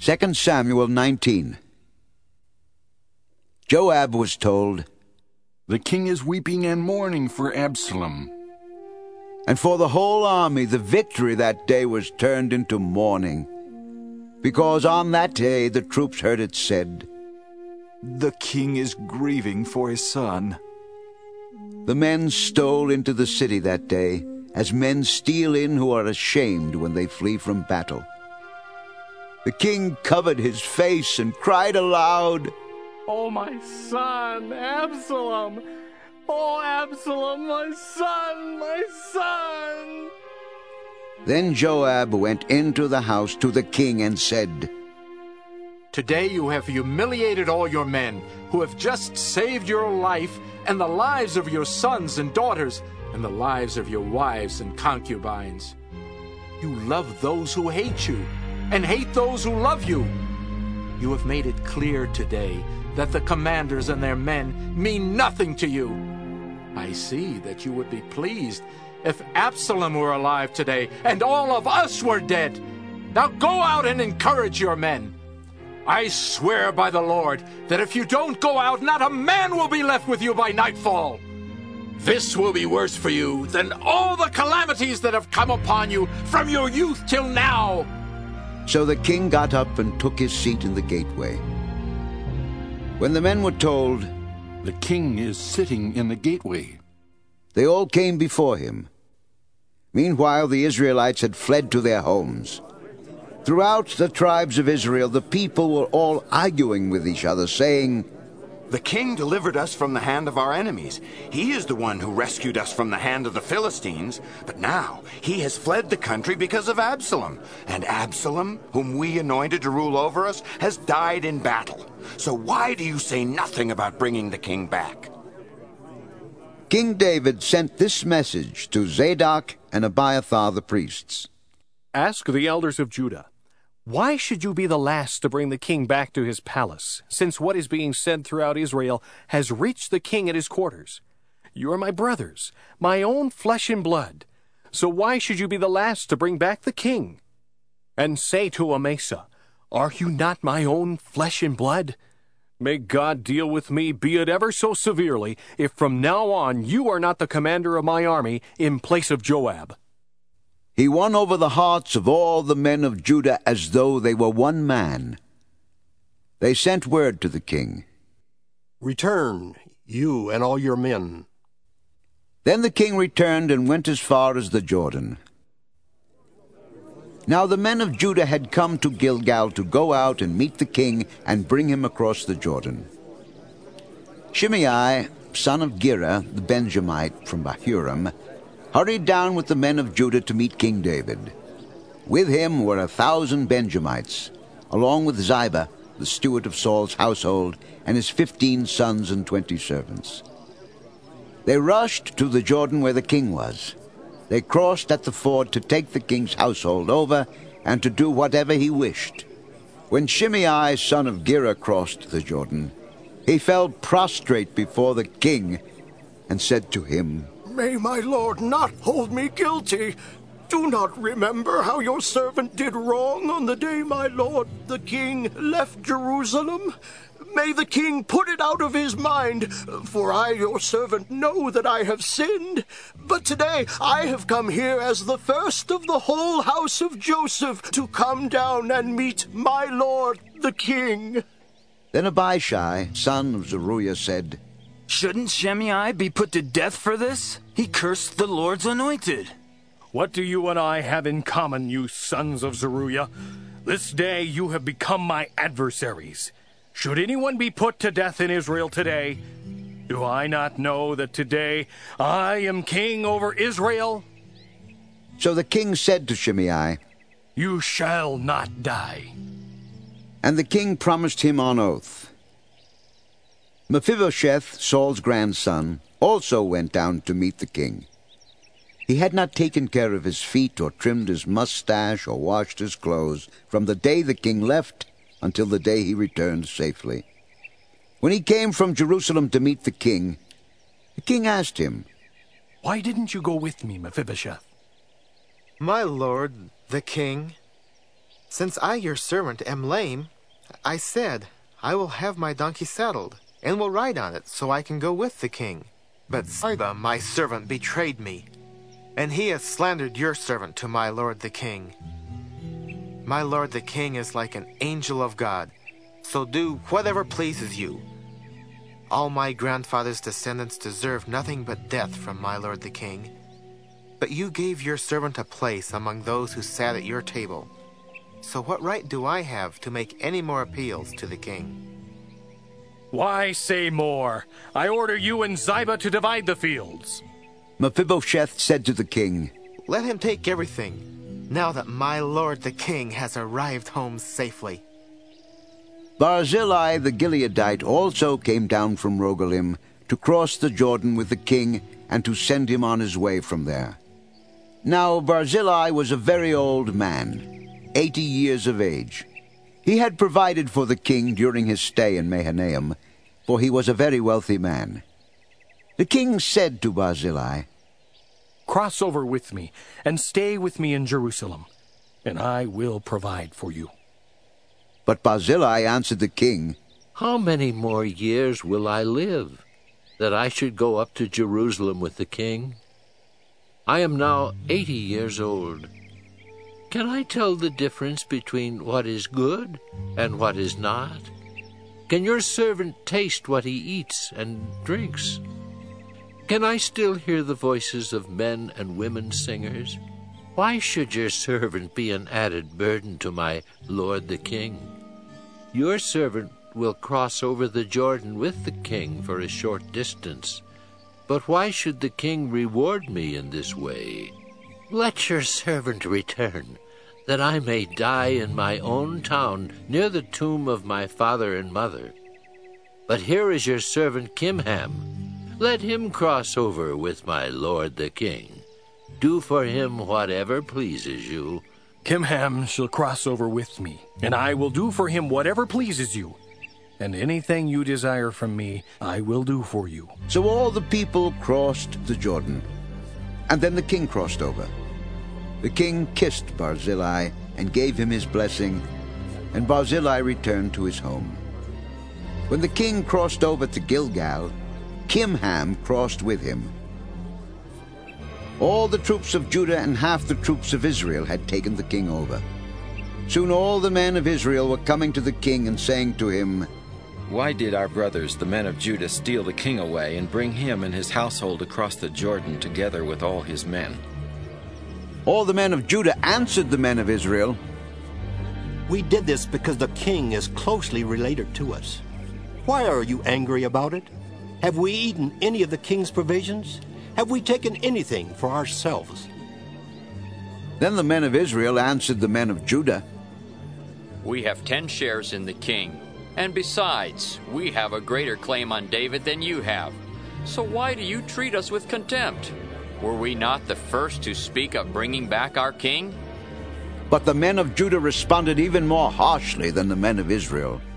2 Samuel 19. Joab was told, "The king is weeping and mourning for Absalom." and for the whole army the victory that day was turned into mourning, because on that day the troops heard it said, "The king is grieving for his son." The men stole into the city that day, as men steal in who are ashamed when they flee from battle. The king covered his face and cried aloud, "Oh, my son, Absalom! Oh, Absalom, my son, my son!" Then Joab went into the house to the king and said, Today you have humiliated all your men, who have just saved your life and the lives of your sons and daughters and the lives of your wives and concubines. You love those who hate you and hate those who love you. You have made it clear today that the commanders and their men mean nothing to you. I see that you would be pleased if Absalom were alive today and all of us were dead. Now go out and encourage your men. I swear by the Lord that if you don't go out, not a man will be left with you by nightfall. This will be worse for you than all the calamities that have come upon you from your youth till now." So the king got up and took his seat in the gateway. When the men were told, "The king is sitting in the gateway," they all came before him. Meanwhile the Israelites had fled to their homes. Throughout the tribes of Israel, the people were all arguing with each other, saying, "The king delivered us from the hand of our enemies. He is the one who rescued us from the hand of the Philistines. But now he has fled the country because of Absalom. And Absalom, whom we anointed to rule over us, has died in battle. So why do you say nothing about bringing the king back?" King David sent this message to Zadok and Abiathar the priests. "Ask the elders of Judah, why should you be the last to bring the king back to his palace, since what is being said throughout Israel has reached the king at his quarters? You are my brothers, my own flesh and blood. So why should you be the last to bring back the king? And say to Amasa, are you not my own flesh and blood? May God deal with me, be it ever so severely, if from now on you are not the commander of my army in place of Joab." He won over the hearts of all the men of Judah as though they were one man. They sent word to the king, "Return, you and all your men." Then the king returned and went as far as the Jordan. Now the men of Judah had come to Gilgal to go out and meet the king and bring him across the Jordan. Shimei, son of Gera, the Benjamite from Bahurim, hurried down with the men of Judah to meet King David. With him were 1,000 Benjamites, along with Ziba, the steward of Saul's household, and his 15 sons and 20 servants. They rushed to the Jordan where the king was. They crossed at the ford to take the king's household over and to do whatever he wished. When Shimei, son of Gera, crossed the Jordan, he fell prostrate before the king and said to him, "May my lord not hold me guilty. Do not remember how your servant did wrong on the day my lord, the king, left Jerusalem. May the king put it out of his mind, for I, your servant, know that I have sinned. But today I have come here as the first of the whole house of Joseph to come down and meet my lord, the king." Then Abishai, son of Zeruiah, said, "Shouldn't Shimei be put to death for this? He cursed the Lord's anointed." "What do you and I have in common, you sons of Zeruiah? This day you have become my adversaries. Should anyone be put to death in Israel today, do I not know that today I am king over Israel?" So the king said to Shimei, "You shall not die." And the king promised him on oath. Mephibosheth, Saul's grandson, also went down to meet the king. He had not taken care of his feet or trimmed his mustache or washed his clothes from the day the king left until the day he returned safely. When he came from Jerusalem to meet the king asked him, "Why didn't you go with me, Mephibosheth?" "My lord, the king, Since I, your servant, am lame, I said, I will have my donkey saddled, and will ride on it, so I can go with the king. But Ziba, my servant, betrayed me, and he has slandered your servant to my lord the king. My lord the king is like an angel of God, so do whatever pleases you. All my grandfather's descendants deserve nothing but death from my lord the king. But you gave your servant a place among those who sat at your table. So what right do I have to make any more appeals to the king? Why say more? I order you and Ziba to divide the fields. Mephibosheth said to the king, Let him take everything, now that my lord the king has arrived home safely. Barzillai the Gileadite also came down from Rogelim to cross the Jordan with the king and to send him on his way from there. Now Barzillai was a very old man, 80 years of age. He had provided for the king during his stay in Mahanaim, for he was a very wealthy man. The king said to Barzillai, Cross over with me and stay with me in Jerusalem, and I will provide for you. But Barzillai answered the king, How many more years will I live, that I should go up to Jerusalem with the king? I am now 80 years old. Can I tell the difference between what is good and what is not? Can your servant taste what he eats and drinks? Can I still hear the voices of men and women singers? Why should your servant be an added burden to my lord the king? Your servant will cross over the Jordan with the king for a short distance. But why should the king reward me in this way? Let your servant return, that I may die in my own town near the tomb of my father and mother. But here is your servant Kimham. Let him cross over with my lord the king. Do for him whatever pleases you. Kimham shall cross over with me, and I will do for him whatever pleases you. And anything you desire from me, I will do for you. So all the people crossed the Jordan, and then the king crossed over. The king kissed Barzillai and gave him his blessing, and Barzillai returned to his home. When the king crossed over to Gilgal, Kimham crossed with him. All the troops of Judah and half the troops of Israel had taken the king over. Soon all the men of Israel were coming to the king and saying to him, Why did our brothers, the men of Judah, steal the king away and bring him and his household across the Jordan together with all his men? All the men of Judah answered the men of Israel, We did this because the king is closely related to us. Why are you angry about it? Have we eaten any of the king's provisions? Have we taken anything for ourselves? Then the men of Israel answered the men of Judah, We have 10 shares in the king, and besides, we have a greater claim on David than you have. So why do you treat us with contempt? Were we not the first to speak of bringing back our king? But the men of Judah responded even more harshly than the men of Israel.